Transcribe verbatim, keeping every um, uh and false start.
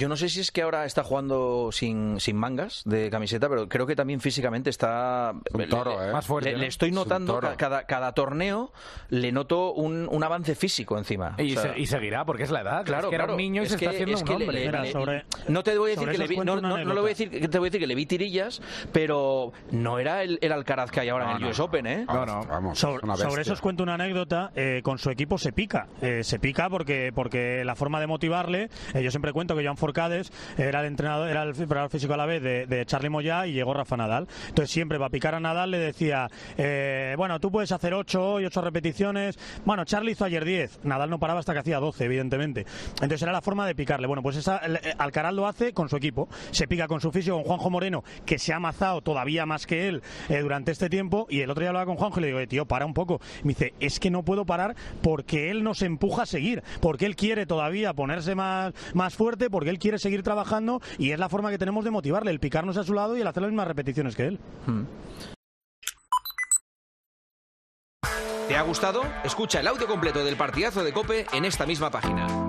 yo no sé si es que ahora está jugando sin, sin mangas de camiseta, pero creo que también físicamente está... Un toro, le, ¿eh? Más fuerte, le, ¿no? le estoy notando, ca, cada, cada torneo le noto un, un avance físico encima. Y, o sea, se, y seguirá, porque es la edad. Claro, es que claro, era un niño y se que, está haciendo es un que hombre. Le, Mira, le, sobre, no te voy a decir que le vi, no, no, no le voy a decir que te voy a decir que le vi tirillas, pero no era el, el Alcaraz que hay ahora no, en el no, U S Open, ¿eh? No, no. Vamos, sobre, sobre eso os cuento una anécdota. Eh, con su equipo se pica. Eh, se pica porque, porque la forma de motivarle, eh, yo siempre cuento que Joan Forcades era el entrenador, era el preparador físico a la vez de, de Charly Moyá y llegó Rafa Nadal. Entonces siempre para picar a Nadal le decía, eh, bueno, tú puedes hacer ocho y ocho repeticiones. Bueno, Charly hizo ayer diez. Nadal no paraba hasta que hacía doce, evidentemente. Entonces era la forma de picarle. Bueno, pues esa, Alcaraz lo hace con su equipo. Se pica con su físico, con Juanjo Moreno, que se ha amazado todavía más que él eh, durante este tiempo. Y el otro día hablaba con Juanjo y le digo, eh, tío, para un poco. Y me dice, es que no puedo parar porque él nos empuja a seguir, porque él quiere todavía ponerse más, más fuerte, porque él quiere seguir trabajando y es la forma que tenemos de motivarle, el picarnos a su lado y el hacer las mismas repeticiones que él. Hmm. ¿Te ha gustado? Escucha el audio completo del partidazo de COPE en esta misma página.